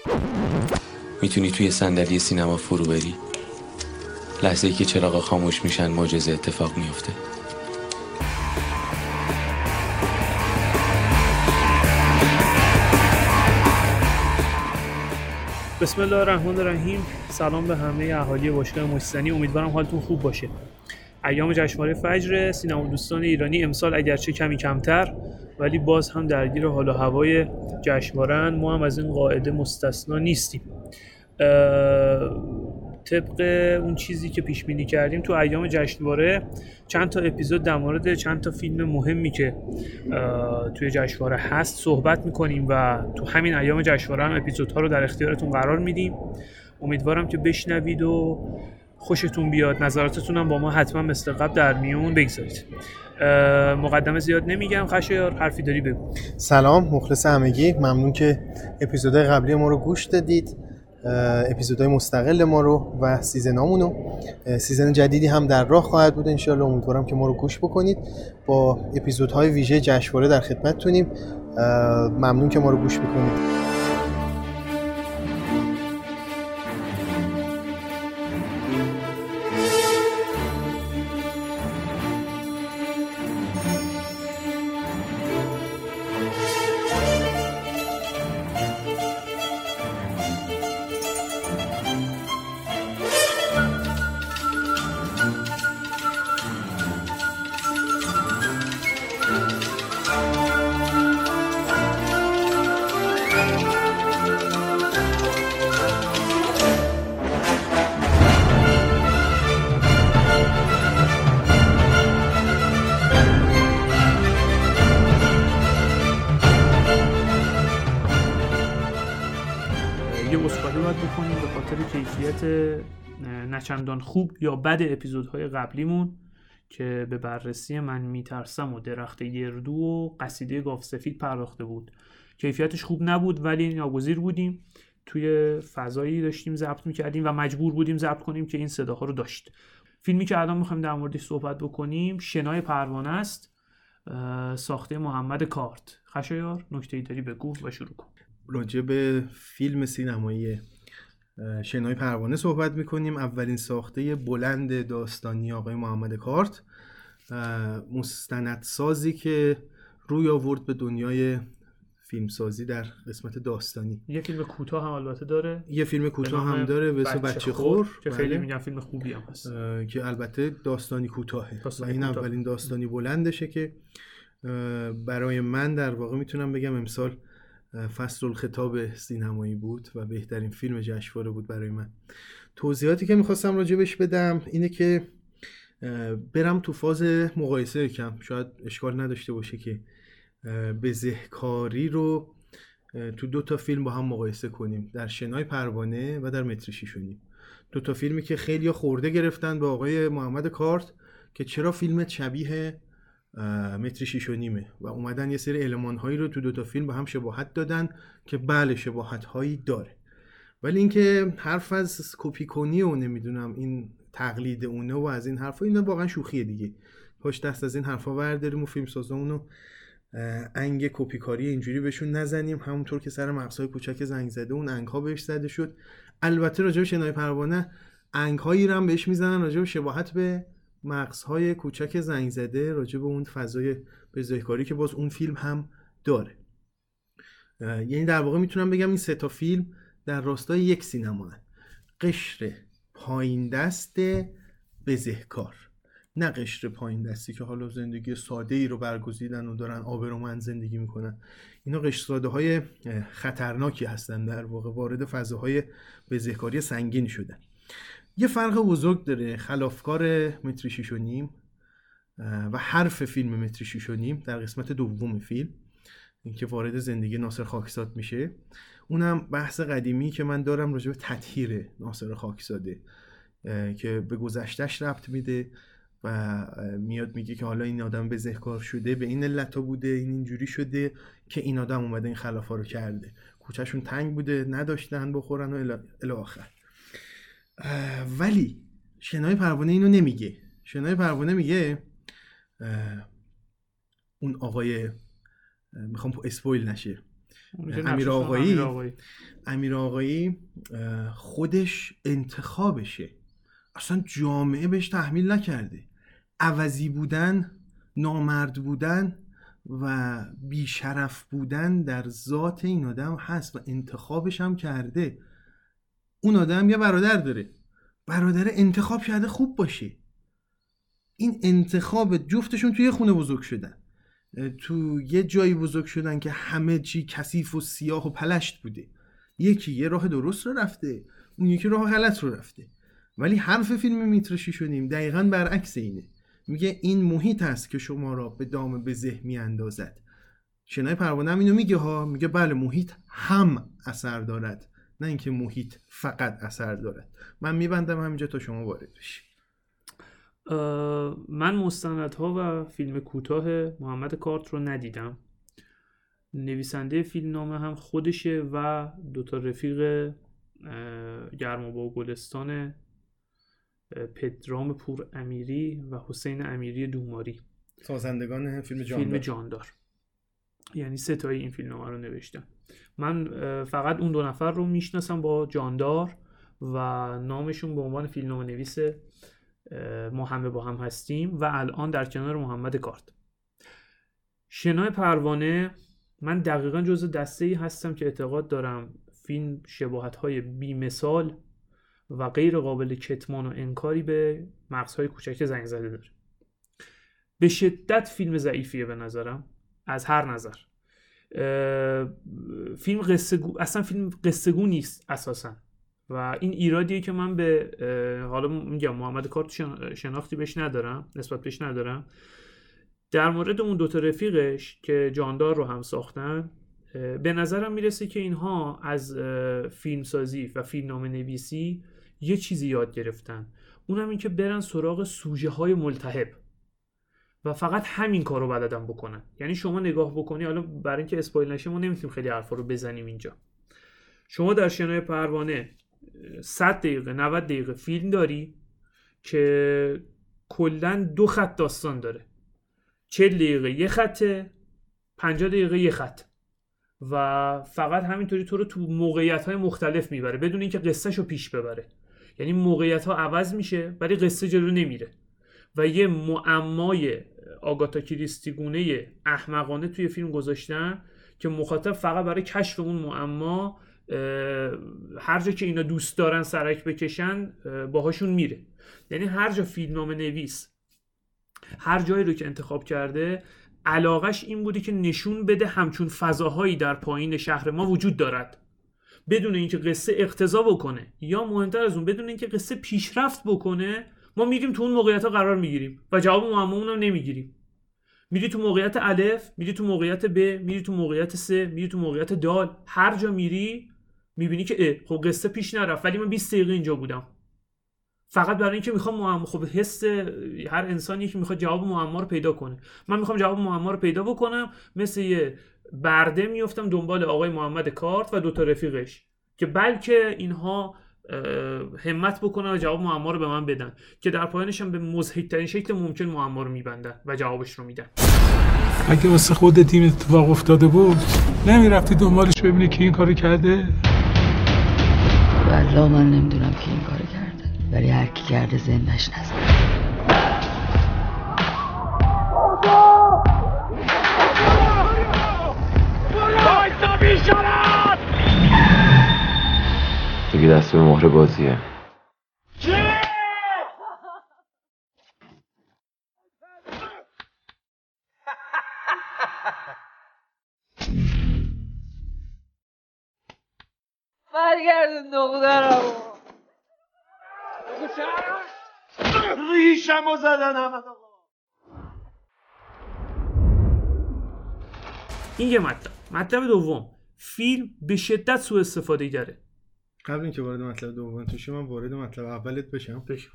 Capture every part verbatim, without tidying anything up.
میتونی توی صندلی سینما فرو بری. لحظه‌ای که چراغا خاموش میشن معجزه اتفاق میفته. بسم الله الرحمن الرحیم. سلام به همه اهالی باشگاه محسنی، امیدوارم حالتون خوب باشه. ایام جشنواره فجر سینما دوستان ایرانی امسال اگرچه کمی کمتر ولی باز هم درگیر حال و هوای جشنواره‌اند. ما هم از این قاعده مستثنا نیستیم. طبق اون چیزی که پیش بینی کردیم تو ایام جشنواره چند تا اپیزود در مورد چند تا فیلم مهمی که توی جشنواره هست صحبت میکنیم و تو همین ایام جشنواره هم اپیزودها رو در اختیارتون قرار میدیم. امیدوارم که بشنوید و خوشتون بیاد. نظراتتون هم با ما حتما مثل قبل در میون بگذارید. مقدمه زیاد نمیگم. خشایار حرفی داری بگو. سلام، مخلص همگی. ممنون که اپیزودهای قبلی ما رو گوش دادید، اپیزودهای مستقل ما رو و سیزنامونو. سیزن جدیدی هم در راه خواهد بود انشالله. امیدوارم که ما رو گوش بکنید. با اپیزودهای ویژه جشنواره در خدمتتونیم. ممنون که ما رو گوش بکنید. نچندان خوب یا بد اپیزودهای قبلیمون که به بررسی من میترسم و درخت گردو و قصیده گاو سفید پرداخته بود. کیفیتش خوب نبود ولی ناگزیر بودیم، توی فضایی داشتیم ضبط میکردیم و مجبور بودیم ضبط کنیم که این صداها رو داشت. فیلمی که الان میخوایم در موردش صحبت بکنیم شنای پروانه است، ساخته محمد کارت. خشایار نکته‌ای داری بگو و شروع کن. راجع به فیلم سینمایی شنای پروانه صحبت میکنیم. اولین ساخته بلند داستانی آقای محمد کارت، مستندسازی که روی آورد به دنیای فیلمسازی در قسمت داستانی. یه فیلم کوتاه هم البته داره، یه فیلم کوتاه هم داره به اسم بچه خور که خیلی میگن فیلم خوبی هم هست که البته داستانی کوتاهه داستانی و این کوتاه. اولین داستانی بلندشه که برای من در واقع میتونم بگم امسال فصل الخطاب سینمایی بود و بهترین فیلم جشنواره بود برای من. توضیحاتی که میخواستم راجبش بدم اینه که برم تو فاز مقایسه کم. شاید اشکال نداشته باشه که بزهکاری رو تو دو تا فیلم با هم مقایسه کنیم، در شنای پروانه و در متر شیش و نیم. دو تا فیلمی که خیلی خورده گرفتن به آقای محمد کارت که چرا فیلم شبیه متر شیش و نیمه و اومدن یه سری المان هایی رو تو دوتا فیلم با هم شباهت دادن که بله شباهت هایی داره، ولی اینکه حرف از کپی کنی و نمیدونم این تقلید اونه و از این حرفا، اینا واقعا شوخیه دیگه. پاش دست از این حرفا برداریم و فیلم سازامونو انگ کپی کاری اینجوری بهشون نزنیم، همونطور که سر مغزهای کوچک زنگ زده اون انگ ها بهش زده شد. البته راجع به شنای پروانه انگ هایی رو هم بهش میزنن راجع به شباهت به مغزهای کوچک زنگ زده، راجع به اون فضای بزهکاری که باز اون فیلم هم داره. یعنی در واقع میتونم بگم این سه تا فیلم در راستای یک سینما هست. قشر پایین دست بزهکار، نه قشر پایین دستی که حالا زندگی ساده ای رو برگزیدن و دارن آبرومند زندگی میکنن. اینا قشر ساده های خطرناکی هستن، در واقع وارد فضاهای بزهکاری سنگین شدن. یه فرق بزرگ داره خلافکار متر شیش و نیم و حرف فیلم متر شیش و نیم در قسمت دوم فیلم، این که وارد زندگی ناصر خاکزاد میشه. اونم بحث قدیمی که من دارم راجع به تطهیر ناصر خاکزاده که به گذشتهش ربط میده و میاد میگه که حالا این آدم بزهکار شده، به این علت بوده، این اینجوری شده که این آدم اومده این خلافا رو کرده، کوچهشون تنگ بوده نداشتن بخورن و الی آخر. ولی شنای پروانه اینو نمیگه. شنای پروانه میگه اون آقای، میخوام اسپویل نشه، امیر آقایی امیر آقایی خودش انتخابشه، اصلا جامعه بهش تحمیل نکرده. عوضی بودن، نامرد بودن و بیشرف بودن در ذات این آدم هست و انتخابش هم کرده. اون آدم یه برادر داره، برادر انتخاب کرده خوب باشه. این انتخاب جفتشون توی خونه بزرگ شدن، تو یه جایی بزرگ شدن که همه چی کثیف و سیاه و پلشت بوده. یکی یه راه درست رو رفته، اون یکی راه غلط رو رفته. ولی حرف فیلم میترشی شدیم دقیقاً برعکس اینه. میگه این محیط است که شما را به دام بزه میاندازد. شنای پروانه هم اینو میگه ها، میگه بله محیط هم اثر دارد، نه اینکه محیط فقط اثر دارد. من میبندم همینجا تا شما وارد بشی. من مستندها و فیلم کوتاه محمد کارت رو ندیدم. نویسنده فیلم نامه هم خودشه و دوتا رفیق گرمابه و گلستان، پدرام پور امیری و حسین امیری دوماری، سازندگان فیلم جاندار. فیلم جاندار. یعنی سه تایی این فیلم نامه رو نوشتن. من فقط اون دو نفر رو میشناسم با جاندار و نامشون به عنوان فیلم نامه نویس ما همه با هم هستیم و الان در کنار محمد کارت. شنای پروانه، من دقیقاً جزء دسته‌ای هستم که اعتقاد دارم فیلم شباهت‌های بی‌مثال و غیر قابل کتمان و انکاری به مغزهای کوچک زنگ زده داره. به شدت فیلم ضعیفیه به نظرم از هر نظر. فیلم قصه گو... اصلا فیلم قصه گو نیست اساساً و این ایرادیه که من به حالا میگم محمد کارت شناختی بهش ندارم، نسبت بهش ندارم. در مورد اون دوتا رفیقش که جاندار رو هم ساختن، به نظرم میرسه که اینها از فیلمسازی و فیلمنامه نویسی یه چیزی یاد گرفتن، اونم این که برن سراغ سوژه های ملتهب و فقط همین کارو بلدن بکنن. یعنی شما نگاه بکنی، حالا برای اینکه اسپویل نشه ما نمیتونیم خیلی حرفا رو بزنیم اینجا. شما در شنای پروانه صد دقیقه نود دقیقه فیلم داری که کلاً دو خط داستان داره، چهل دقیقه یه خطه، پنجاه دقیقه یه خط و فقط همینطوری تو رو تو موقعیت‌های مختلف میبره بدون اینکه قصه‌شو پیش ببره. یعنی موقعیت‌ها عوض میشه ولی قصه جلو نمیره و یه معمای آگاتا کریستی گونه احمقانه توی فیلم گذاشتن که مخاطب فقط برای کشف اون معما هر جا که اینا دوست دارن سرک بکشن باهاشون میره. یعنی هر جا فیلمنامه نویس هر جایی رو که انتخاب کرده علاقش این بوده که نشون بده همچون فضاهایی در پایین شهر ما وجود دارد بدون اینکه قصه اقتضا بکنه، یا مهمتر از اون بدون اینکه قصه پیشرفت بکنه. ما میریم تو اون موقعیت ها قرار میگیریم و جواب معمامون هم نمیگیریم. میری تو موقعیت الف، میری تو موقعیت ب، میری تو موقعیت س، میری تو موقعیت دال. هر جا میری میبینی که خب قصه پیش نرفت ولی من بیست دقیقه اینجا بودم فقط برای اینکه میخوام معما. خب حس هر انسانی که میخواد جواب معما رو پیدا کنه، من میخوام جواب معما رو پیدا بکنم، مثل یه برده میافتم دنبال آقای محمد کارت و دوتا رفیقش که بلکه اینها همت بکنن و جواب معما رو به من بدن، که در پایانش هم به مضحک‌ترین شکل ممکن معما رو میبندن و جوابش رو میدن. اگه واسه خود تیم اتفاق افتاده بود نمیرفتی دنبالش ببینی کی این کارو کرده؟ والله من نمیدونم کی این کارو کرده، ولی هر کی کرده زندش نزن. دیگه دست به مهر بازیه. برگردون دخترمو. ریشمو زدن همه. این یه مطلب. مطلب دوم، فیلم به شدت سوء استفاده داره. قبل اینکه وارد مطلب دوم بشم من وارد مطلب اولت بشم. بشم.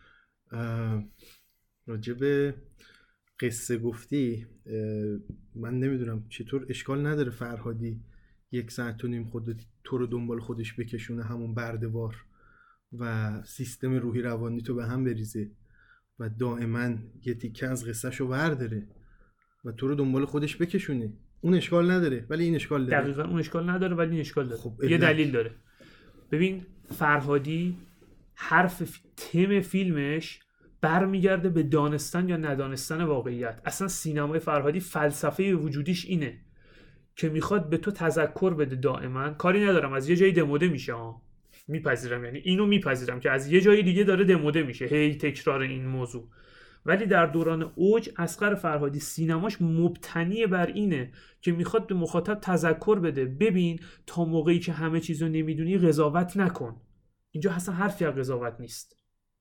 راجع به قصه گفتی، من نمیدونم چطور اشکال نداره فرهادی یک ساعت و نیم خود تو رو دنبال خودش بکشونه همون برده‌وار و سیستم روحی روانی تو به هم بریزه و دائما یه تیکه از قصه‌شو برداره و تو رو دنبال خودش بکشونه. اون اشکال نداره ولی این اشکال داره. دقیقاً اون اشکال نداره ولی این اشکال داره. خب یه دلیل داره. ببین فرهادی حرف فی... تم فیلمش برمیگرده به دانستن یا ندانستن واقعیت. اصلا سینمای فرهادی فلسفه وجودیش اینه که میخواد به تو تذکر بده دائما. کاری ندارم از یه جایی دموده میشه ها، میپذیرم، یعنی اینو میپذیرم که از یه جایی دیگه داره دموده میشه هی تکرار این موضوع، ولی در دوران اوج اصغر فرهادی سینماش مبتنی بر اینه که میخواد به مخاطب تذکر بده ببین تا موقعی که همه چیزو نمیدونی قضاوت نکن. اینجا اصلا حرفی از قضاوت نیست.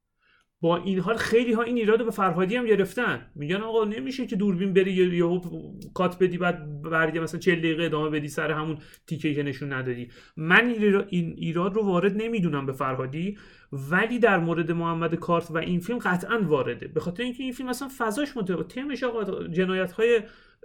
با این حال خیلی ها این ایرادو به فرهادی هم گرفتن، میگن آقا نمیشه که دوربین بری یهو کات بدی بعد برگه مثلا چهل دقیقه ادامه بدی سر همون تیکه‌ای که نشون ندادی. من این ایراد رو وارد نمیدونم به فرهادی، ولی در مورد محمد کارت و این فیلم قطعا وارده، به خاطر اینکه این فیلم اصلا فضاش متفاوته. تمش آقا جنایت‌های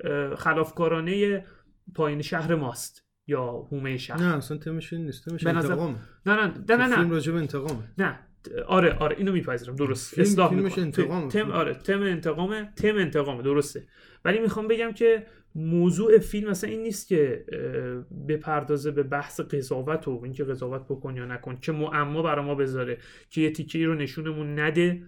خلافکارانه پایین شهر ماست یا حومه شهر. نه اصلا تمش نیست، تمش انتقام. نه نه نه نه نه فیلم راجع به انتقامه. نه آره آره اینو میپذیرم، درست فیلم اصلاح فیلمش انتقامه. تم آره تم انتقامه، تم انتقامه، درسته. ولی میخوام بگم که موضوع فیلم مثلا این نیست که بپردازه به بحث قضاوت و اینکه قضاوت بکن یا نکن، که معما برای ما بذاره که یه تیکه‌ای رو نشونمون نده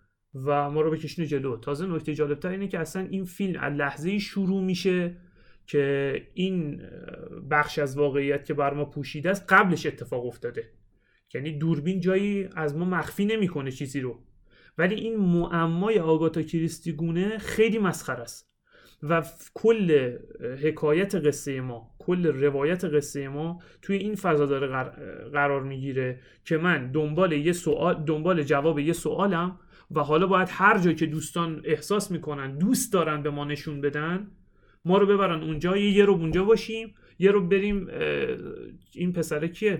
و ما رو بکشونه جلو. تازه نکته جالب‌تر اینه که اصلا این فیلم از لحظه‌ای شروع میشه که این بخش از واقعیت که بر ما پوشیده است قبلش اتفاق افتاده. یعنی دوربین جایی از ما مخفی نمیکنه چیزی رو، ولی این معمای آگاتا کریستی گونه خیلی مسخره است و کل حکایت قصه ما، کل روایت قصه ما توی این فضا داره قرار میگیره که من دنبال یه سوال، دنبال جواب یه سوالم و حالا باید هر جایی که دوستان احساس میکنن دوست دارن به ما نشون بدن ما رو ببرن اونجا، یه رو اونجا باشیم، یه رو بریم. این پسره کیه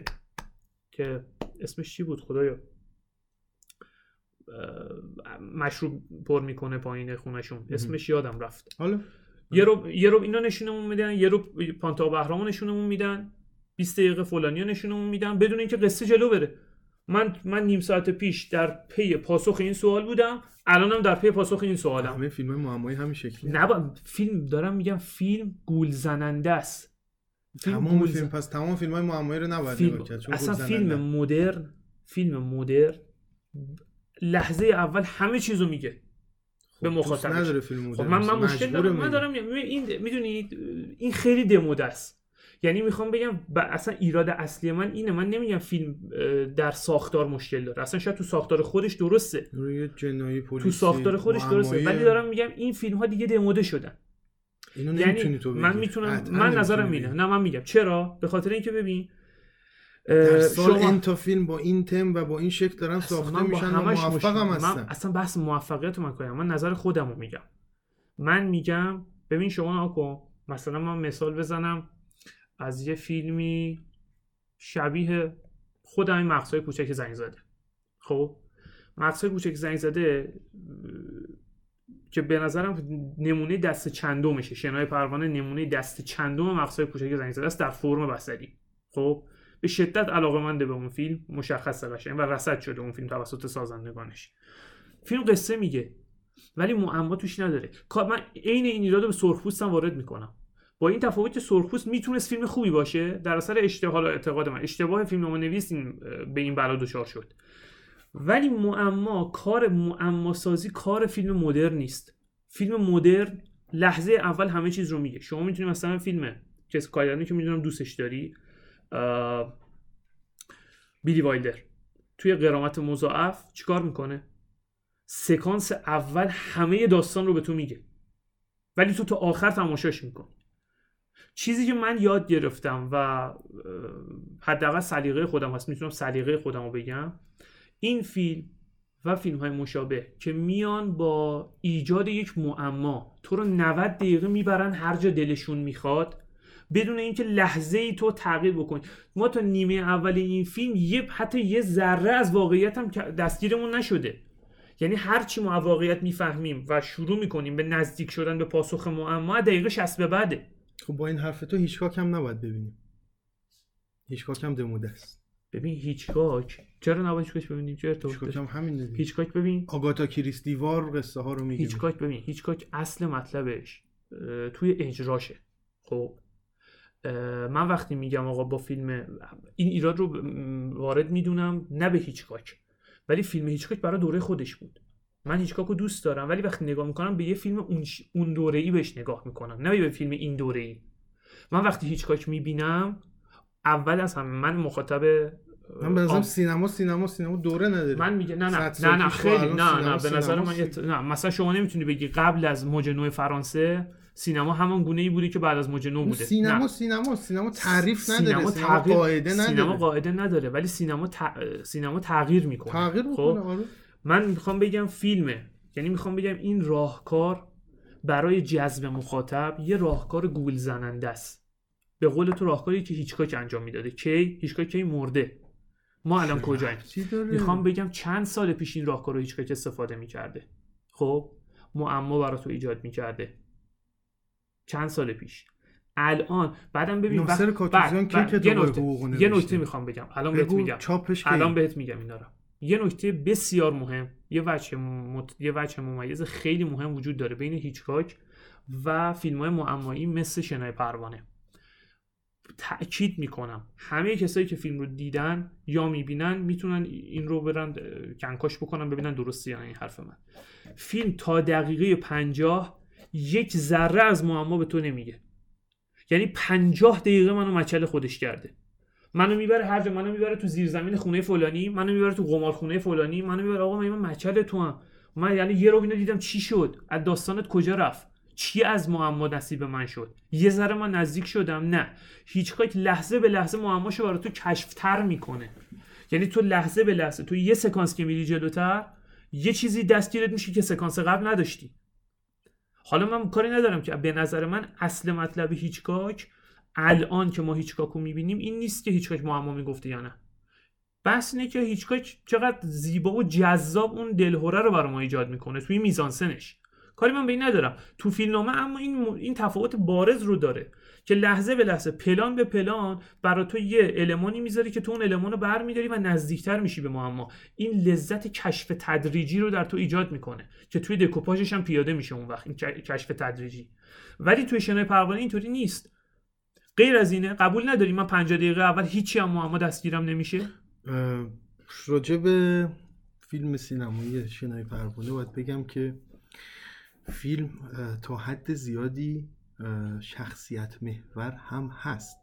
که اسمش چی بود خدایا، مشروب پر میکنه پایین خونشون، اسمش یادم رفت. حالا یه رو یه رو اینا نشونمون میدن، یه رو پانتا بهرامو نشونمون میدن، بیست دقیقه فلانیو نشونمون میدن بدون اینکه قصه جلو بره. من من نیم ساعت پیش در پی پاسخ این سوال بودم، الانم در پی پاسخ این سوالم. همه فیلم‌های معمایی همین شکلی. نه با... فیلم دارم میگم فیلم گول زننده است. تمام گول... فیلم پس تمام فیلم‌های معمایی رو نباید فیلم... نگاه کرد چون اصلا فیلم مدرن، فیلم مدرن لحظه اول همه چیزو میگه خب به مخاطبش. نداره فیلم خب من من مشکل دارم، من دارم این میدونید این خیلی دموده است. یعنی میخوام بگم اصلا ایراد اصلی من اینه، من نمیگم فیلم در ساختار مشکل داره، اصلا شاید تو ساختار خودش درسته، روی جنایی پلیسی تو ساختار خودش درسته، ولی دارم میگم این فیلم ها دیگه دموده شدن. اینو نمیتونی تو بگی. من میتونم، من نظرم اینه. نه من میگم چرا؟ به خاطر اینکه ببین در سال این تا فیلم با این تم و با این شکل دارن ساخته میشن و موفقم هستن. من اصلا بحث موفقیت رو نکنم، من نظر خودم رو میگم. من میگم ببین شما نکن، مثلا من مثال بزنم از یه فیلمی شبیه خود همین مغزهای کوچک زنگ زده. خب مغزهای کوچک زنگ زده که به نظرم نمونه دست چندمشه، شنای پروانه نمونه دست چندم مغزهای کوچک زنگ زده است در فرم بصری. خب به شدت علاقه‌مند به اون فیلم، مشخصه قشنگ و رصد شده اون فیلم توسط سازندگانش. فیلم قصه میگه ولی معما توش نداره. من عین این ایرادو به سرخپوستم وارد میکنم، با این تفاوت که سرخپوست میتونست فیلم خوبی باشه، در اثر اشتباه اعتقاد من اشتباه فیلمنامه‌نویس به این بلا دچار شد. ولی معما، کار معما سازی کار فیلم مدرن نیست. فیلم مدرن لحظه اول همه چیز رو میگه. شما میتونی مثلا فیلم کس کایدانی که میدونم دوستش داری، بیلی وایلدر، توی غرامت مضاعف چیکار میکنه؟ سکانس اول همه داستان رو به تو میگه ولی تو تا آخر تماشاش میکنی. چیزی که من یاد گرفتم و حداقل سلیقه خودم هست، میتونم سلیقه خودم رو بگم، این فیلم و فیلم های مشابه که میان با ایجاد یک معما تو رو نود دقیقه میبرن هر جا دلشون میخواد بدون اینکه لحظه ای تو تغییر بکنی. ما تا نیمه اول این فیلم یه حتی یه ذره از واقعیت هم دستگیرمون نشده. یعنی هر چی ما واقعیت میفهمیم و شروع میکنیم به نزدیک شدن به پاسخ معما دقیقه شصت به بعده. خب با این حرف تو هیچکاک هم نباید ببینیم. هیچکاک هم دموده است. ببین هیچکاک چرا نباید هیچکاک ببینیم؟ چرا تو هیچکاک هم همین دیگه. هیچکاک ببین آگاتا کریستی وار قصه ها رو میگه. هیچکاک ببین هیچکاک اصل مطلبش توی اجراشه. خب من وقتی میگم آقا با فیلم این ایراد رو وارد میدونم نه به هیچکاک، ولی فیلم هیچکاک برای دوره خودش بود. من هیچکاک رو دوست دارم ولی وقتی نگاه میکنم به یه فیلم اون, ش... اون دوره‌ای بهش نگاه میکنم، نه به فیلم این دوره‌ای. من وقتی هیچکاک میبینم اول از همه من مخاطب من به نظرم سینما سینما سینما دوره نداره. من میگه نه نه نه نه خیلی نه نه به نظر من یت... نه مثلا شما نمیتونی بگی قبل از موج نو فرانسه سینما همان گونه‌ای بوده که بعد از موج نو بوده. سینما نه. سینما سینما تعریف نداره، سینما, سینما تغییر... قاعده نداره. سینما قاعده نداره ولی سینما ت... سینما تغییر میکنه. تغییر میکنه. آره. من میخوام بگم فیلمه، یعنی میخوام بگم این راهکار برای جذب مخاطب یه راهکار گول زننده است. به قول تو راهکاری که هیچکاک انجام میداده. کی هیچکاک کی مرده. ما الان کجاییم؟ میخوام بگم چند سال پیش این راهکار رو هیچکاک استفاده میکرده. خب معما برای تو ایجاد میکرده. چند سال پیش. الان بعدم ببین ناصر کاتوزیان کی کتاب حقوق نوشته. یه نکته میخوام بگم. الان بهت میگم. الان بهت میگم اینا رو. یه نکته بسیار مهم، یه وجه مت... یه وجه ممیز خیلی مهم وجود داره بین هیچکاک و فیلم‌های معمایی مثل شنای پروانه. تأکید میکنم همه کسایی که فیلم رو دیدن یا میبینن میتونن این رو برن کنکاش بکنن ببینن درسته یا نه این حرف من. فیلم تا دقیقه پنجاه یک ذره از معما به تو نمیگه. یعنی پنجاه دقیقه منو مچل خودش کرده. منو میبره هر جا، منو میبره تو زیرزمین خونه فلانی، منو میبره تو قمارخونه فلانی، منو میبره آقا من مچل تو هم. من یعنی یه رو اینو دیدم چی شد؟ از داستانت کجا رفت؟ چی از معما نصیب من شد؟ یه ذره من نزدیک شدم؟ نه. هیچکاک لحظه به لحظه معماشو برای تو کشفتر میکنه. یعنی تو لحظه به لحظه تو یه سکانس که میری جلوتر یه چیزی دستگیرت میشه که سکانس قبل نداشتی. حالا من کاری ندارم که به نظر من اصل مطلب هیچکاک الان که ما هیچکاک رو میبینیم این نیست که هیچکاک معما میگفته یا نه. بس اینه که هیچکاک چقدر زیبا و جذاب اون دلهره رو برای ما ایجاد میکنه توی میزانسنش. کاری من به این ندارم. تو فیلمنامه اما این این تفاوت بارز رو داره که لحظه به لحظه پلان به پلان برای تو یه المانی میذاری که تو اون المان رو برمی‌داری و نزدیکتر میشی به معما. این لذت کشف تدریجی رو در تو ایجاد میکنه که توی دکوپاژش هم پیاده میشه اون وقت این کشف تدریجی. ولی توی شنای پروانه اینطوری نیست. غیر از اینه قبول نداری من پنجاه دقیقه اول هیچی هم معما دستگیرم نمیشه. راجع به فیلم سینمایی شنای پروانه باید بگم که فیلم تا حد زیادی شخصیت محور هم هست.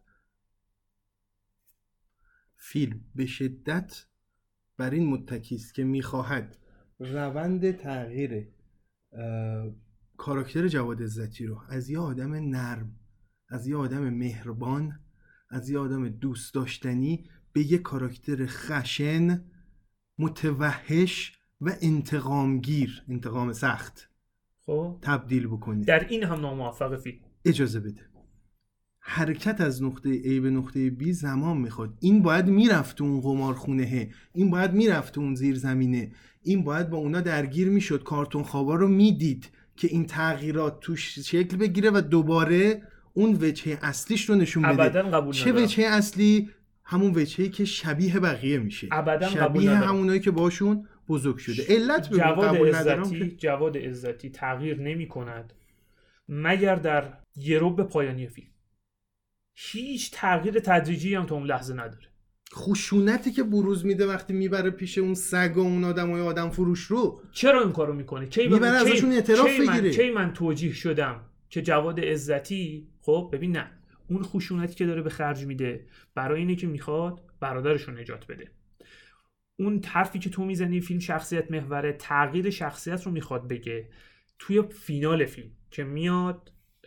فیلم به شدت بر این متکی است که میخواهد روند تغییر کاراکتر جواد عزتی رو از یه آدم نرم، از یه آدم مهربان، از یه آدم دوست داشتنی به یه کاراکتر خشن، متوحش و انتقامگیر، انتقام سخت خب تبدیل بکنه. در این هم ناموفق فیلم. اجازه بده. حرکت از نقطه A به نقطه B زمان میخواد. این باید میرفت اون قمارخونه، این باید میرفت اون زیر زمینه، این باید با اونا درگیر میشد، کارتون خوابا رو میدید که این تغییرات توش شکل بگیره و دوباره اون وجه اصلیش رو نشون بده. ابداً قبول چه ندارم. وجه اصلی؟ همون وجهی که شبیه بقیه میشه، ابداً قبول شبیه ندارم. همونایی که باشون بزرگ شده. علت به جواد قبول ندارم عزتی که جواد عزتی تغییر نمی کند مگر در یروب پایانی فیلم. هیچ تغییر تدریجی هم تو اون لحظه نداره. خشونتی که بروز میده وقتی میبره پیش اون سگ و اون آدمای آدم فروش رو، چرا این کارو میکنه؟ کی میبره ازشون اعتراف کی من... بگیره. کی من توجیه شدم که جواد عزتی خب ببین نه اون خشونتی که داره به خرج میده برای اینه که میخواد برادرش رو نجات بده. اون حرفی که تو میزنی فیلم شخصیت محوره، تغییر شخصیت رو میخواد بگه. توی فینال فیلم که میاد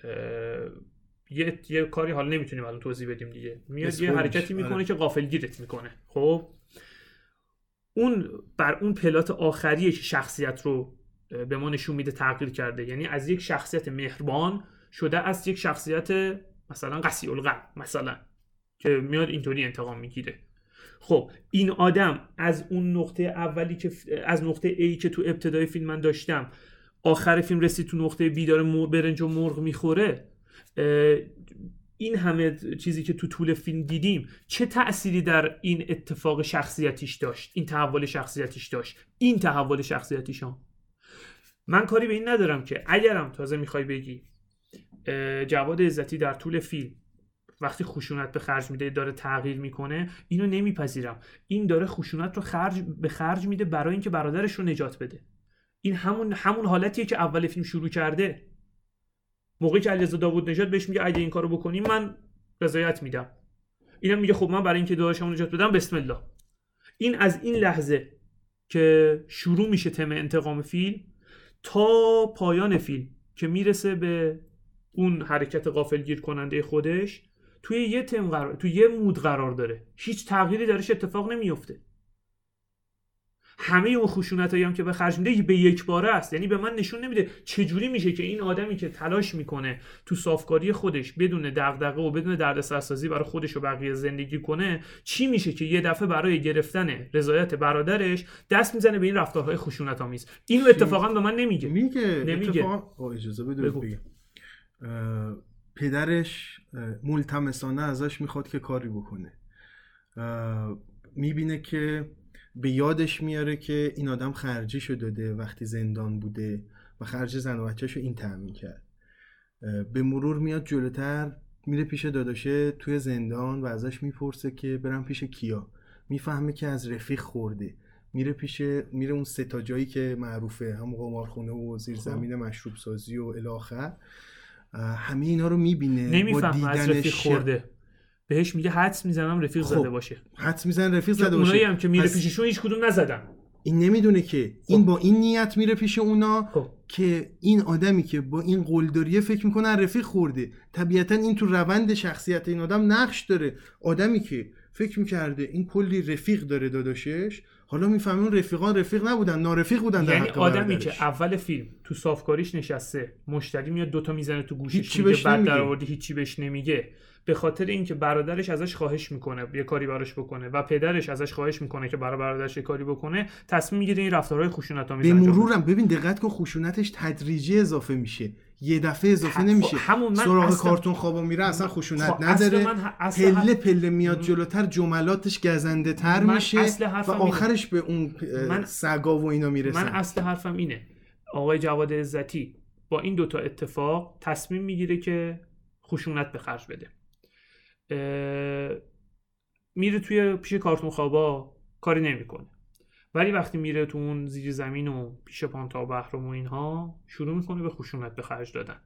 یه یه کاری حالا نمیتونیم الان توضیح بدیم دیگه، میاد یه حرکتی میکنه آره. که غافلگیرت میکنه. خب اون بر اون پلات آخریه که شخصیت رو به ما نشون میده تغییر کرده، یعنی از یک شخصیت مهربان شده از یک شخصیت مثلا قسی القلب مثلا که میاد اینطوری انتقام میگیره. خب این آدم از اون نقطه اولی که از نقطه A که تو ابتدای فیلم من داشتم آخر فیلم رسید تو نقطه B داره مر... برنج و مرغ میخوره، این همه چیزی که تو طول فیلم دیدیم چه تأثیری در این اتفاق شخصیتیش داشت، این تحول شخصیتیش داشت، این تحول شخصیتیش هم. من کاری به این ندارم که اگرم تازه میخوای بگی جواد عزتی در طول فیلم وقتی خشونت به خرج میده داره تغییر میکنه، اینو نمیپذیرم. این داره خشونت رو خرج به خرج میده برای اینکه برادرش رو نجات بده. این همون همون حالتیه که اول فیلم شروع کرده. موقعی که علیرضا داوود نژاد بهش میگه اگه این کارو بکنی من رضایت میدم، اینم میگه خب من برای اینکه داداشمو نجات بدم بسم الله. این از این لحظه که شروع میشه تم انتقام فیلم تا پایان فیلم که میرسه به اون حرکت غافلگیر کننده خودش، توی یه تم قرار توی یه مود قرار داره، هیچ تغییری درش اتفاق نمیفته. همه اون خشونتایی هم که به خرج میده به یک باره است. یعنی به من نشون نمیده چجوری میشه که این آدمی که تلاش میکنه تو صافکاری خودش بدون دغدغه و بدون دردسرسازی برای خودش و بقیه زندگی کنه، چی میشه که یه دفعه برای گرفتن رضایت برادرش دست میزنه به این رفتارهای خشونت‌آمیز. اینو اتفاقا به من نمیگه. میگه نمیگه. اتفاقا اجازه بده بگم. پدرش ملتمسانه ازش میخواد که کاری بکنه. میبینه که به یادش میاره که این آدم خرجیشو داده وقتی زندان بوده و خرج زن و بچه‌شو این تامین کرد. به مرور میاد جلوتر، میره پیش داداشه توی زندان و ازش میپرسه که برم پیش کیا. میفهمه که از رفیق خورده. میره پیش میره اون سه تا جایی که معروفه، هم قمارخونه و زیرزمین مشروب سازی و الی آخر. همه اینا رو میبینه. نمیفهمه از رفیق خورده. بهش میگه حدس میزنم رفیق خب. زده باشه. حدس میزنن رفیق زده باشه. اونایی هم که میره پس... پیششون هیچ کدوم نزدن. این نمیدونه که خب. این با این نیت میره پیش اونا خب. که این آدمی که با این قلدریه فکر میکنه رفیق خورده. طبیعتا این تو روند شخصیت این آدم نقش داره. آدمی که فکر میکرده این کلی رفیق داره داداشش، حالا میفهمه اون رفیقان رفیق نبودن، نارفیق بودن در یعنی حق آدمی برادرش. که اول فیلم تو صافکاریش نشسته، مشتری میاد دوتا میزنه تو گوشش، هیچی میگه بهش بعد نمیگه. در آوردی هیچی بهش نمیگه، به خاطر اینکه برادرش ازش خواهش میکنه یه کاری براش بکنه و پدرش ازش خواهش میکنه که برای برادرش یه کاری بکنه، تصمیم میگیره این رفتارهای خشونت‌آمیز به انجام بده. مرورم ببین دقت کن، خشونتش تدریجی اضافه میشه، یه دفعه اضافه نمیشه. همون من سراغ اصلا... کارتون خوابا میره اصلا خشونت خب نداره. من اصلا پله پله میاد جلوتر، جملاتش گزنده تر میشه و آخرش به اون من... سگا و اینا میرسن. من اصل حرفم اینه، آقای جواد عزتی با این دوتا اتفاق تصمیم میگیره که خشونت به خرج بده. میره توی پیش کارتون خوابا کاری نمیکنه، ولی وقتی میره تو اون زیر زمین و پیش پانتا و بهرام و اینها شروع میکنه به خشونت به خرج دادن.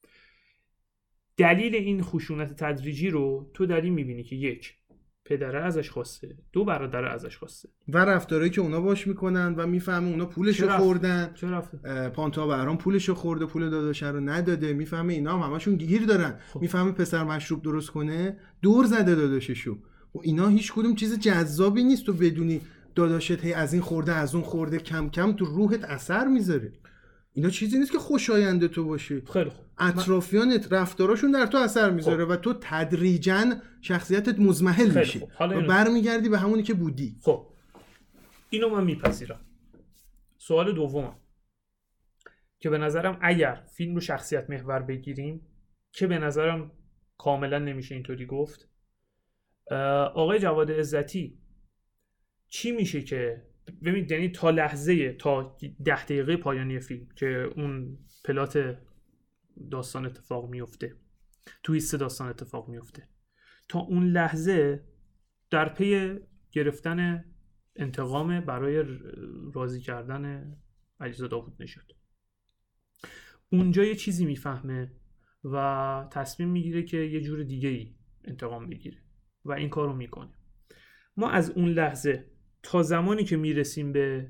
دلیل این خشونت تدریجی رو تو در این میبینی که یک، پدره ازش خواسته، دو، برادره ازش خواسته و رفتارهایی که اونا باش میکنن و میفهمه اونا پولشو خوردن. پانتا و بهرام پولشو خورده، پول داداشه رو نداده، میفهمه اینا هم همشون گیر دارن. خب. میفهمه پسر مشروب درست کنه دور زده داداششو و اینا هیچ کدوم چیز جذابی نیست. تو بدونی داداشت هی از این خورده از اون خورده، کم کم تو روحت اثر میذاره. اینا چیزی نیست که خوشاینده تو باشه. خیلی خوب. اطرافیانت رفتاراشون در تو اثر میذاره و تو تدریجاً شخصیتت مزمحل میشه و برمیگردی به همونی که بودی. خب اینو من میپذیرم. سوال دوم که به نظرم اگر فیلم رو شخصیت محور بگیریم، که به نظرم کاملا نمیشه اینطوری گفت، آقای جواد عزتی چی میشه که ببینید، یعنی تا لحظه تا ده دقیقه پایانی فیلم که اون پلات داستان اتفاق میفته، تویست داستان اتفاق میفته، تا اون لحظه در پی گرفتن انتقام برای راضی کردن علیرضا داوود نژاد. اونجا یه چیزی میفهمه و تصمیم میگیره که یه جور دیگه ای انتقام بگیره و این کارو میکنه. ما از اون لحظه تا زمانی که میرسیم به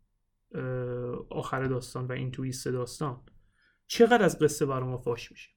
آخر داستان و این تویست داستان، چقدر از قصه برای ما فاش میشه،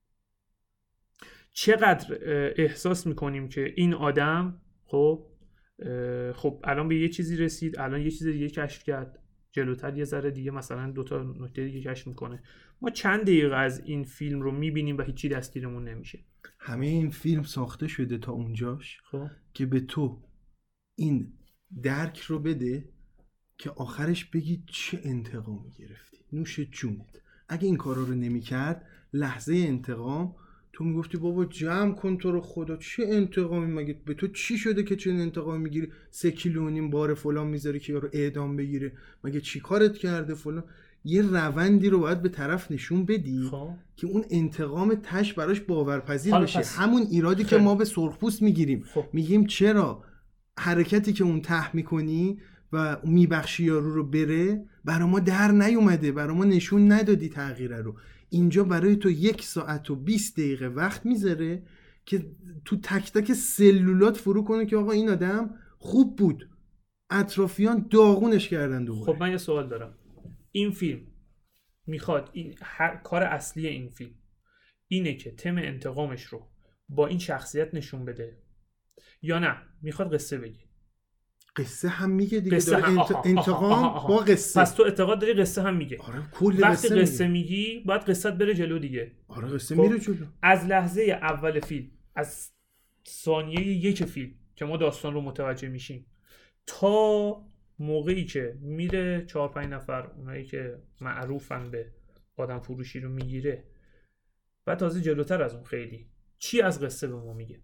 چقدر احساس میکنیم که این آدم خب خب الان به یه چیزی رسید، الان یه چیز دیگه کشف کرد، جلوتر یه ذره دیگه مثلا دوتا نکته دیگه کشف میکنه. ما چند دقیقه از این فیلم رو میبینیم و هیچی دستگیرمون نمیشه. همه این فیلم ساخته شده تا اونجاش خب که به تو این درک رو بده که آخرش بگی چه انتقامی گرفتی، نوش جونت. اگه این کارا رو نمی کرد، لحظه انتقام تو میگفتی بابا جمع کن تو رو خدا، چه انتقامی، مگه به تو چی شده که چه انتقامی میگیری؟ سه کیلو و نیم بار فلان میذاری که یارو اعدام بگیره، مگه چی کارت کرده فلان. یه روندی رو باید به طرف نشون بدی خب که اون انتقام تش براش باورپذیر حالا بشه. پس- همون ایرادی که خیلی. ما به سرخپوست میگیریم، خب. میگیم چرا حرکتی که اون ته میکنی و میبخشی یارو رو بره برا ما در نیومده، برا ما نشون ندادی تغییره رو. اینجا برای تو یک ساعت و بیست دقیقه وقت میذاره که تو تک تک سلولات فرو کنه که آقا این آدم خوب بود، اطرافیان داغونش کردن دوباره. خب من یه سوال دارم. این فیلم میخواد این هر کار اصلی این فیلم اینه که تم انتقامش رو با این شخصیت نشون بده یا نه میخواد قصه بگی؟ قصه هم میگه دیگه، قصه داره هم- انت... آها، انتقام آها، آها. با قصه. پس تو اعتقاد داری قصه هم میگه؟ آره کل وقتی قصه, قصه میگه. میگی باید قصت بره جلو دیگه. آره قصه خب. میره جلو. از لحظه اول فیلم، از ثانیه یک فیلم که ما داستان رو متوجه میشیم تا موقعی که میره چهار پنج نفر اونایی که معروفن به آدم فروشی رو میگیره و تازه جلوتر از اون خیلی چی از قصه به ما میگه؟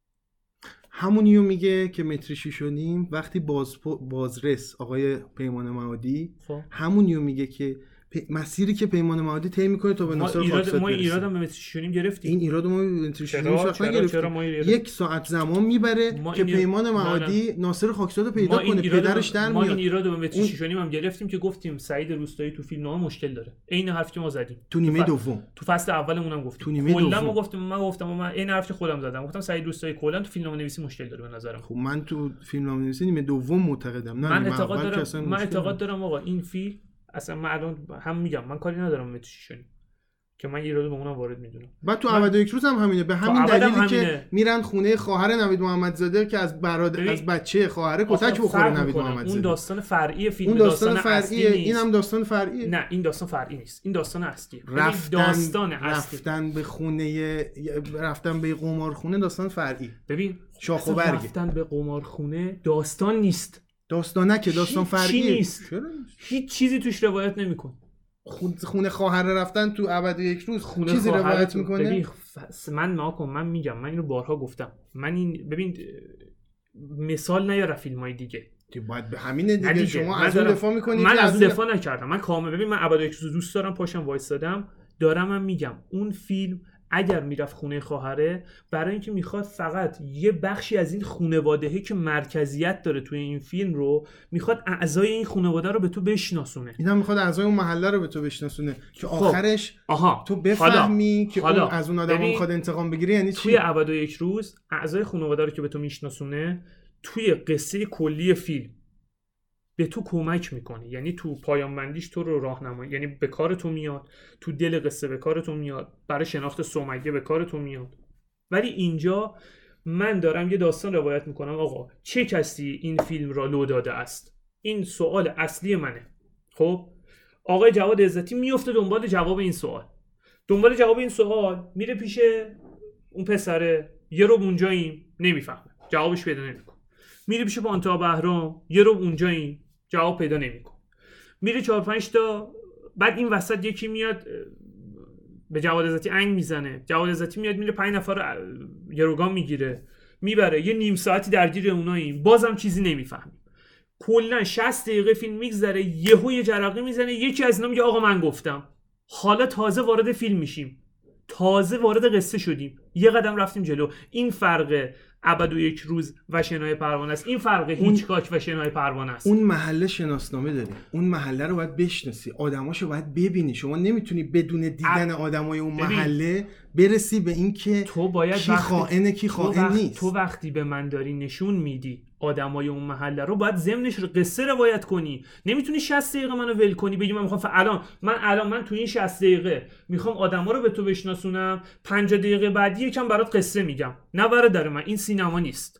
همونیو میگه که متر شیش و نیم وقتی باز بازرس آقای پیمان معادی خب همونیو میگه که پ... مسیری که پیمان معادی طی میکنه تا به ما ناصر ایراد خاکساد ما برسه. ایرادم به متر شیش و نیم گرفتیم. این ایراد ما به متر شیش و نیم چرا وقت چرا نگرفتیم. چرا ما ایراد یک ساعت زمان میبره ما که این- پیمان ما معادی ناصر خاکساد رو پیدا ما این کنه، ایراد پدرش در ما این میاد. ایراد رو به متر اون- شیش و نیم هم گرفتیم که گفتیم سعید روستایی تو فیلمنامه مشکل داره. عین حرفی که ما زدیم تو نیمه ف- دوم تو فصل اولمون هم گفتیم. تو نیمه کلا دوم. ما گفتیم من گفتم من این حرفی خودم زدم، گفتم سعید روستایی کلا تو فیلمنامه نویسی مشکل داره به نظرم. خب من تو فیلمنامه نویسی نیمه دوم معتقدم، نه من نیمه اعتقاد اول که دارم اصلا من مشکل اعتقاد نداره. دارم آقا این فیلم اصلا من الان هم میگم من کاری ندارم متر شیش و نیم که من ایراد به اونم وارد میدونم. بعد تو من- عبد یک روز هم همینه، به همین عبد هم دلیلی که همینه. میرن خونه خواهر نوید محمدزاده که از برادر ببین، از بچه خواهر آخه کتک بخوره فرق نوید میکنه. اون محمدزاده. داستان فرعی فیلم، اون داستان اصلی فرعیه، نیست. این هم داستان فرعیه. نه این داستان فرعی نیست، این داستان اصلیه. ببین، رفتن داستان اصلی رفتن به خونه رفتن به قمارخونه داستان فرعی. ببین شاخ و اصلا برگه. رفتن به قمارخونه داستان نیست. داستانه که داستان هیچی فرعیه. نیست. چرا نیست؟ هیچ چیزی توش روایت نمیکنه. خون- خونه خواهر رفتن تو ابد یک روز خونه چیزی خواهر روایت تو- میکنه. ببین ف- من ناکن من میگم من اینو بارها گفتم. من این ببین مثال نیاره فیلمای دیگه. که باید به همینه دیگه, دیگه. شما من از اون دارم- دفاع میکنید من که از اون این- دفاع نکردم. من کامل ببین من ابد یک روز دوست دارم پاشم وایسادم دارم من میگم اون فیلم اگر میرفت خونه خواهره برای اینکه میخواد فقط یه بخشی از این خانواده‌ای که مرکزیت داره توی این فیلم رو میخواد اعضای این خانواده رو به تو بشناسونه. این هم میخواد اعضای اون محله رو به تو بشناسونه که خب. آخرش آها تو بفهمی که حالا. اون از اون آدم ببین، میخواد انتقام بگیره یعنی چی. توی ابد و یک روز اعضای خانواده رو که به تو میشناسونه توی قصه کلی فیلم به تو کمک میکنه، یعنی تو پایان بندیش تو رو راهنمایی، یعنی به کار تو میاد، تو دل قصه به کار تو میاد، برای شناخت سومگه به کار تو میاد. ولی اینجا من دارم یه داستان روایت میکنم آقا چه کسی این فیلم را لو داده است. این سوال اصلی منه. خب آقای جواد عزتی میفته دنبال جواب این سوال، دنبال جواب این سوال میره پیش اون پسره، یه رو اونجاییم نمیفهمه جوابش پیدا نمیکنه، میره پیش پانتا بهرام، یه رو اونجاییم جواب پیدا نمیکنه، میره چهار پنج تا، بعد این وسط یکی میاد به جواد عزتی انگ میزنه، جواد عزتی میاد میره پنج نفر رو گروگان میگیره میبره، یه نیم ساعتی درگیر اوناییم بازم چیزی نمیفهمیم. کلا شصت دقیقه فیلم میگذره یهو یه جرقه میزنه یکی از اینا میگه آقا من گفتم. حالا تازه وارد فیلم میشیم، تازه وارد قصه شدیم، یه قدم رفتیم جلو. این فرق ابد و یک روز و شنای پروانه است، این فرق هیچکاک و شنای پروانه است. اون محله شناسنامه داره، اون محله رو باید بشناسی، آدماشو باید ببینی. شما نمیتونی بدون دیدن آدمای اون محله برسی به این که تو باید کی وقتی... خائنه کی خائن وقت... نیست. تو وقتی به من داری نشون میدی آدمای اون محله رو باید ضمنش رو قصه روایت کنی. نمیتونی شصت دقیقه منو ول کنی بگی من میخوام الان من الان من تو این شصت دقیقه میخوام آدما رو به تو بشناسونم، پنجاه دقیقه بعدی یکم برات قصه میگم. نه برادر من این سینما نیست.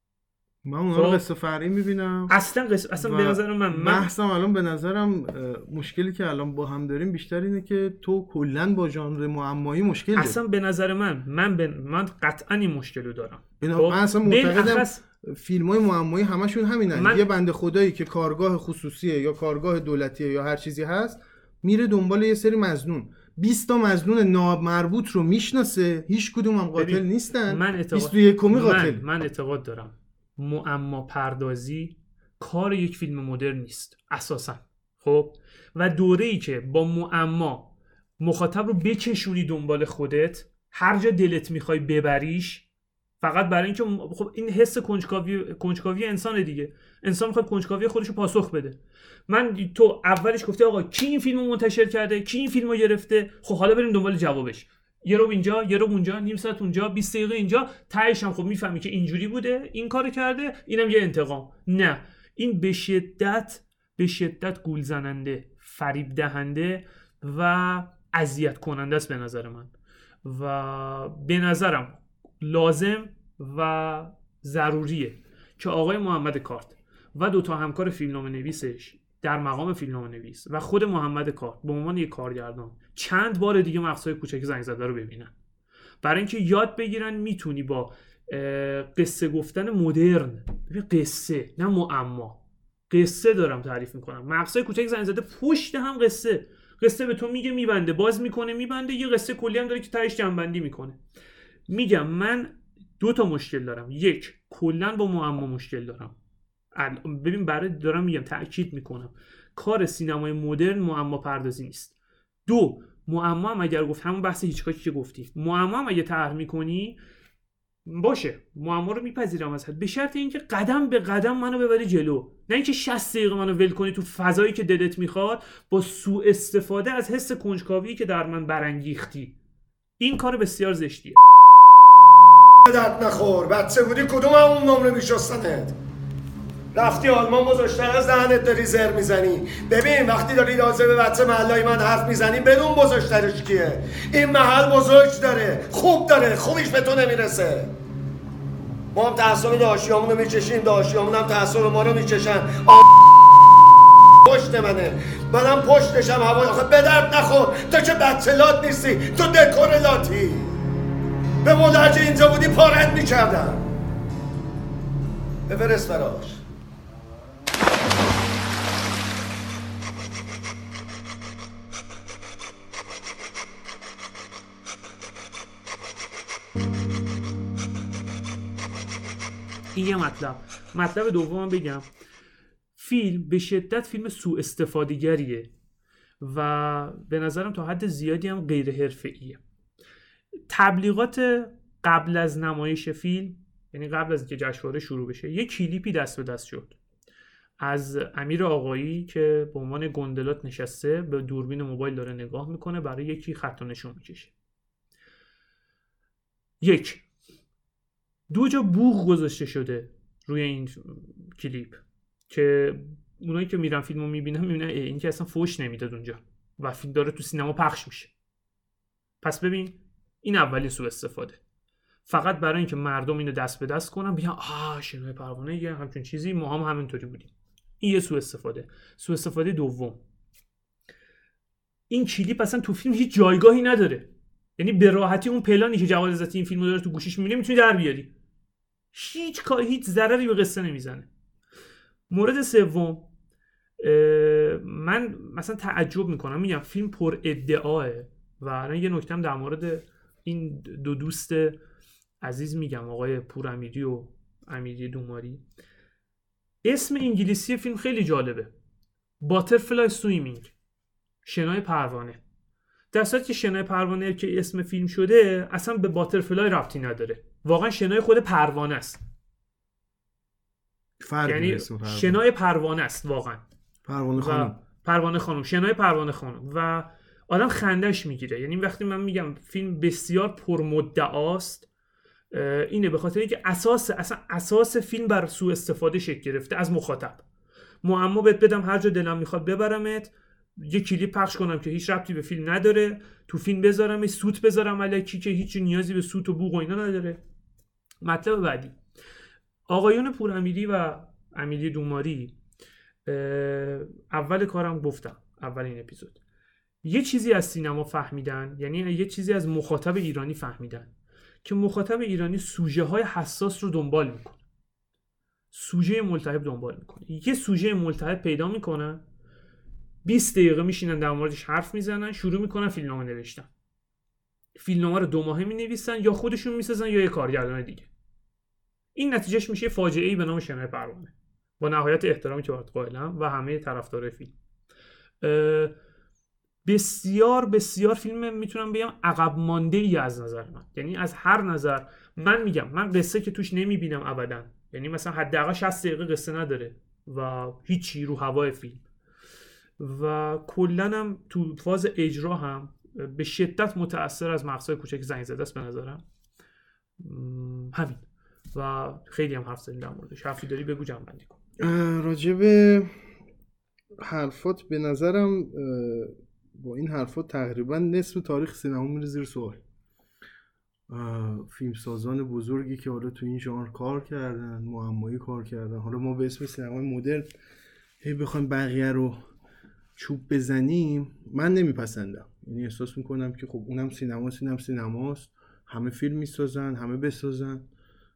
من اونها رو قصه فرعی میبینم اصلا قصه اصلا به نظر من من بحثم الان به نظرم مشکلی که الان با هم داریم بیشتر اینه که تو کلا با ژانر معمایی مشکل داری. اصلا به نظر من من به من قطعا این مشکل رو دارم. من اصلا معتقدم اخص... فیلم‌های معمایی همشون همینن. من... یه بنده خدایی که کارگاه خصوصیه یا کارگاه دولتیه یا هر چیزی هست میره دنبال یه سری مظنون، بیست تا مظنون نامربوط رو میشناسه، هیچ کدوم هم قاتل ببین. نیستن. من اعتقاد بیست و یکمی قاتل. من, من اعتقاد دارم معما پردازی کار یک فیلم مدرن نیست اساسا. خب و دوره‌ای که با معما مخاطب رو بکشونی دنبال خودت، هر جا دلت میخوای ببریش، فقط برای اینکه خب این حس کنجکاوی کنجکاوی انسان دیگه، انسان میخواد کنجکاوی خودش رو پاسخ بده. من تو اولش گفتی آقا کی این فیلمو منتشر کرده، کی این فیلمو گرفته، خب حالا بریم دنبال جوابش. یه رو اینجا، یه رو اونجا، نیم ساعت اونجا، بیست دقیقه اینجا، تهش هم خب میفهمی که اینجوری بوده، این کارو کرده، اینم یه انتقام. نه، این به شدت به شدت گول زننده، فریب دهنده و اذیت کننده است به نظر من. و به نظرم لازم و ضروریه که آقای محمد کارت و دو تا همکار فیلمنامه نویسش در مقام فیلمنامه نویس و خود محمد کارت به عنوان یک کارگردان چند بار دیگه مغزهای کوچک زنگ زده رو ببینن، برای اینکه یاد بگیرن میتونی با قصه گفتن مدرن، ببین قصه نه معما، قصه دارم تعریف میکنم، مغزهای کوچک زنگ زده پشت هم قصه قصه به تو میگه میبنده، باز میکنه میبنده، یه قصه کلی هم داره که تهش جنبندی میکنه. میگم من دو تا مشکل دارم. یک، کلا با معما مشکل دارم. ببین برای دارم میگم تأکید میکنم کار سینمای مدرن معما پردازی نیست. دو، معما هم اگر گفت همون بحث هیچکاکی که گفتی، معما هم اگه طرح میکنی باشه، معما رو میپذیرم از حد، به شرط اینکه قدم به قدم منو ببری جلو، نه اینکه شصت دقیقه منو ول کنی تو فضایی که دلت میخواد با سوء استفاده از حس کنجکاوی که در من برانگیختی. این کار بسیار زشتیه. درد نخور، بچه بودی کدوم همون نمره میشستنت؟ رفتی آلمان بزرگتر از دهنت داری زر میزنی. ببین وقتی داری راجع به بچه محلای من حرف میزنی بدون بزرگترش کیه. این محل بزرگ داره، خوب داره، خوبیش به تو نمیرسه. ما هم تعصب داشیامون رو میچشیم، داشیامون هم تعصب ما رو میچشن. پشت منه، منم پشتشم هوا. آخه به درد نخور، تو که بچه لات نیستی، تو دکور لاتی. به مدرج اینجا بودی پارت میکردم. بفرست براش. این یه مطلب. مطلب دوم بگم، فیلم به شدت فیلم سوء استفاده‌گریه و به نظرم تا حد زیادی هم غیر حرفه‌ایه. تبلیغات قبل از نمایش فیلم، یعنی قبل از اینکه جشنواره شروع بشه، یه کلیپی دست به دست شد از امیر آقایی که به عنوان گندلات نشسته به دوربین موبایل داره نگاه میکنه، برای یکی خط و نشون میکشه. یک دو جا بوق گذاشته شده روی این کلیپ که اونایی که میرن فیلمو میبینن میبینن این که اصلا فوش نمیداد اونجا و فیلم داره تو سینما پخش میشه. پس ببین این اولی سوء استفاده، فقط برای اینکه مردم اینو دست به دست کنن بیان آه شنای پروانه یه همچین چیزی، ما هم همینطوری بودیم. این یه سوء استفاده. سوء استفاده دوم، این کلیپ اصلا تو فیلم هیچ جایگاهی نداره، یعنی به راحتی اون پلانی که جواد عزتی این فیلمو داره تو گوشیش میبینه میتونی در بیاری، هیچ کار هیچ ضرری به قصه نمیزنه. مورد سوم، من مثلا تعجب میکنم، میگم فیلم پر ادعاه و الان یه نکتم در مورد این دو دوست عزیز میگم، آقای پور امیری و امیری دوماری. اسم انگلیسی فیلم خیلی جالبه، باترفلای سویمینگ، شنای پروانه، در صورتی که شنای پروانه که اسم فیلم شده اصلا به باترفلای ربطی نداره، واقعا شنای خود پروانه است، یعنی شنای پروانه است واقعا، پروانه خانم، پروانه خانم، شنای پروانه خانم. و آدم خندش میگیره. یعنی وقتی من میگم فیلم بسیار پرمدعاست، اینه به خاطر اینکه اساس اصلا اساس فیلم بر سوء استفاده شکل گرفته از مخاطب. معما بهت بدم هر جا دلم میخواد ببرمت، یه کلیپ پخش کنم که هیچ ربطی به فیلم نداره، تو فیلم بذارم، سوت بذارم الکی که هیچ نیازی به سوت و بوق و اینا نداره. مطلب بعدی، آقایون پور امیری و امیری دوماری، اول کارم گفتم اول این اپیزود، یه چیزی از سینما فهمیدن، یعنی یه چیزی از مخاطب ایرانی فهمیدن که مخاطب ایرانی سوژه های حساس رو دنبال میکنه، سوژه ملتهب دنبال میکنه. یه سوژه ملتهب پیدا میکنن، بیست دقیقه میشینن در موردش حرف میزنن، شروع میکنن فیلمنامه نوشتن. فیلمنامه رو دو ماهه مینویسن، یا خودشون میسازن یا یه کارگردان دیگه. این نتیجهش میشه فاجعه‌ای به نام شنای پروانه، با نهایت احترامی که باید قائلم و همه طرفدارای فیلم. بسیار بسیار فیلم میتونم بگم عقب مانده ای از نظر من. یعنی از هر نظر من میگم من قصه که توش نمیبینم ابدا، یعنی مثلا حداقل شصت دقیقه قصه نداره و هیچی رو هوای فیلم و کلا هم تو فاز اجرا هم به شدت متأثر از مقصد کوچک زنگ زده است به نظرم. همین و خیلی هم حرف زدیم در موردش. حرفی داری بگو جمع بندی کن. راجع به حرفات به نظرم با این حرفات تقریبا نصف تاریخ سینما میره زیر سوال. فیلمسازان بزرگی که حالا تو این ژانر کار کردن، معمایی کار کردن، حالا ما به اسم سینمای مدرن هی بخوایم بقیه رو چوب بزنیم من نمیپسندم. یعنی احساس میکنم که خب اونم سینما سینم سینماست، همه فیلم میسازن، همه بسازن.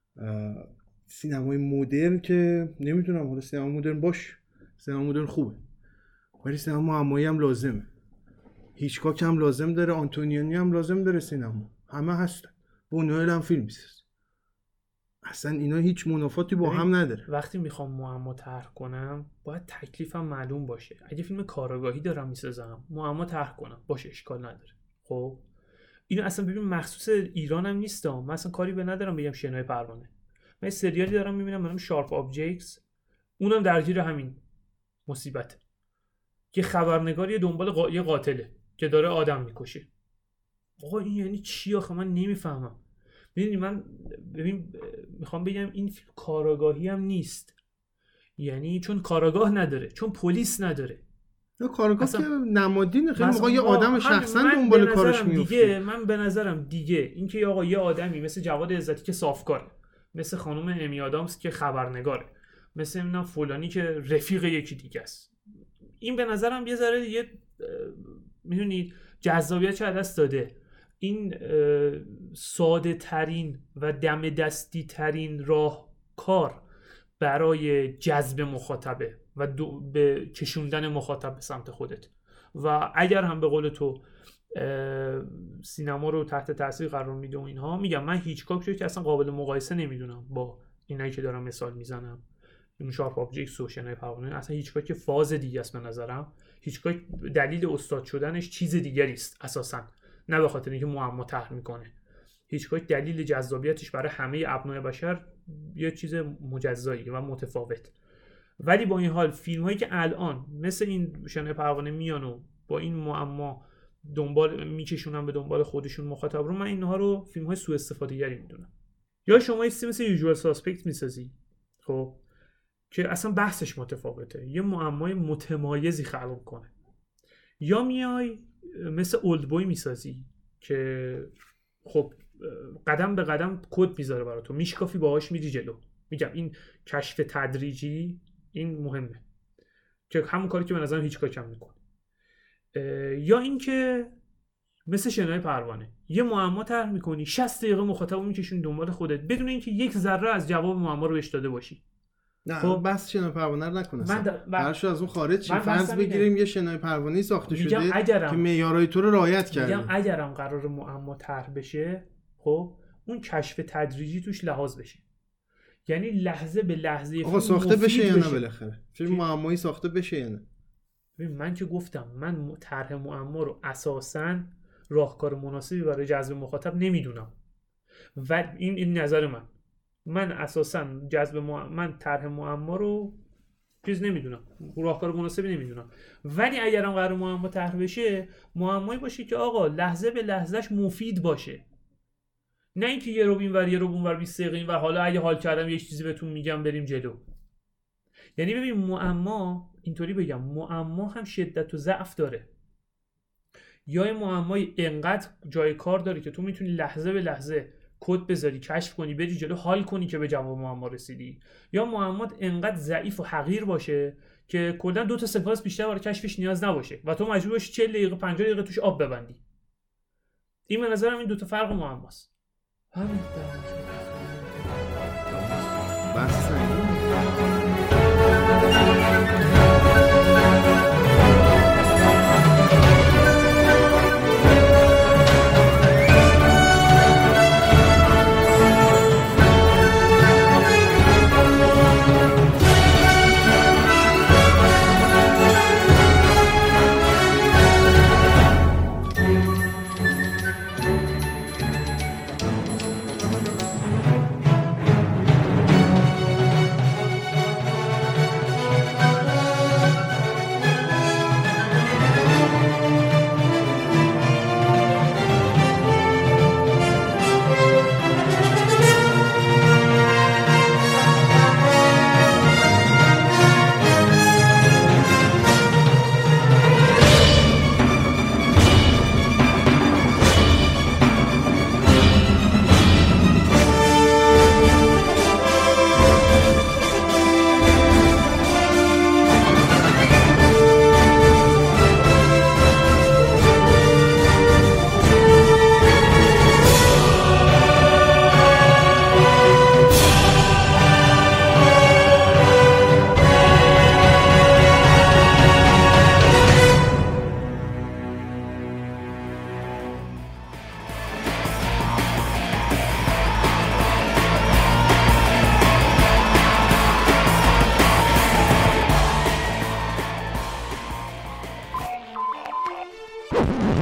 سینمای مدرن که نمیدونم، حالا سینما مدرن باش، سینما مدرن خوبه ولی سینما معمایی هم لازمه. هیچکاک هم لازم داره، آنتونیانی هم لازم داره، سینما همه هستن. بونوئل هم فیلم میسازه. اصلا اینا هیچ منافاتی با هم نداره. وقتی میخوام معما طرح کنم باید تکلیفم معلوم باشه. اگه فیلم کارآگاهی دارم میسازم معما طرح کنم باشه، اشکال نداره. خب اینو اصلا ببین مخصوص ایرانم نیستم. من اصلا کاری به ندارم بگم شنای پروانه. من سریالی دارم میبینم به نام شارپ ابجکتس، اونم درگیر همین مصیبت که خبرنگاری دنبال قا... یه قاتله که داره آدم میکشه. آقا این یعنی چی آخه؟ من نمیفهمم. ببین من ببین میخوام بگم این فیلم کاراگاهی هم نیست، یعنی چون کاراگاه نداره، چون پلیس نداره. نه کارگاه که نمادینه، خیلی موقع یه آدم شخصا دنبال کارش میفته. دیگه من به نظرم دیگه اینکه آقا یه آدمی مثل جواد عزتی که صافکاره، مثل خانم امی آدامز که خبرنگاره، مثل اینا فلانی که رفیق یکی دیگه است، این به نظرم یه ذره دیگه میدونید جذابیتش از دست داده. این ساده ترین و دم دستی ترین راه کار برای جذب مخاطبه و به کشوندن مخاطب به سمت خودت. و اگر هم به قول تو سینما رو تحت تاثیر قرار میده و اینها، میگم من هیچکاک رو که اصلا قابل مقایسه نمیدونم با اینایی که دارم مثال میزنم، این شارپ ابجکتس و شنای پروانه، اصلا هیچکاک فاز دیگه است به نظرم. هیچکاک دلیل استاد شدنش چیز دیگری است اساسا، نه به خاطر اینکه معما طرح میکنه. هیچکاک دلیل جذابیتش برای همه ابنای بشر یه چیز مجزایی و متفاوت. ولی با این حال فیلم هایی که الان مثل این شنای پروانه میان و با این معما دنبال میکشونن به دنبال خودشون مخاطب رو، من اینها رو فیلم های سوء استفاده گری میدونم. یا شما یه چیزی مثل یوزوال ساسپکت میسازی خب که اصلا بحثش متفاوته، یه معمای متمایزی خلق کنه، یا میای مثل اولد بوی میسازی که خب قدم به قدم کد میذاره برای تو، میشکافی باهاش میری جلو. میگم این کشف تدریجی این مهمه که همون کاری که به نظرم هیچکاک هم میکنه. یا اینکه مثل شنای پروانه یه معما طرح میکنی، شصت دقیقه مخاطبو میکشون دنبال خودت بدون اینکه یک ذره از جواب معما رو بهش داده باشی. نه خب بس شنای پروانه رو نکنه، برشو از اون خارج شی. من فرض بگیریم یه شنای پروانه‌ای ساخته شده اگرم... که معیارهای تو رو رعایت کرده. میگم اگرم قرار معما طرح بشه، خب اون کشف تدریجی توش لحاظ بشه، یعنی لحظه به لحظه آقا ساخته بشه یا نه بالاخره فیلم معمایی ساخته بشه یا نه. ببین من که گفتم من طرح معما رو اساساً راهکار مناسبی برای جذب مخاطب نمیدونم و این این نظر من من اساساً جذب معما، من طرح معما رو چیز نمیدونم، راهکار مناسبی نمیدونم. ولی اگرم قرار معما طرح بشه، معمایی باشه که آقا لحظه به لحظهش مفید باشه، نه اینکه یه رو اینور یه رو اونور بیست دقیقه اینور حالا اگه حال کردم یه چیزی بهتون میگم بریم جلو. یعنی ببین معما اینطوری بگم، معما هم شدت و ضعف داره. یا این معمای انقدر جای کار داره که تو میتونی لحظه به لحظه کد بذاری، کشف کنی، بری جلو، حال کنی که به جواب معما رسیدی. یا معمات انقدر ضعیف و حقیر باشه که کلا دو تا سکانس بیشتر برای کشفش نیاز نباشه و تو مجبور باشی چهل دقیقه پنجاه دقیقه توش آب ببندی. این به نظرم این دو تا فرق معماست. همین بس میکنه.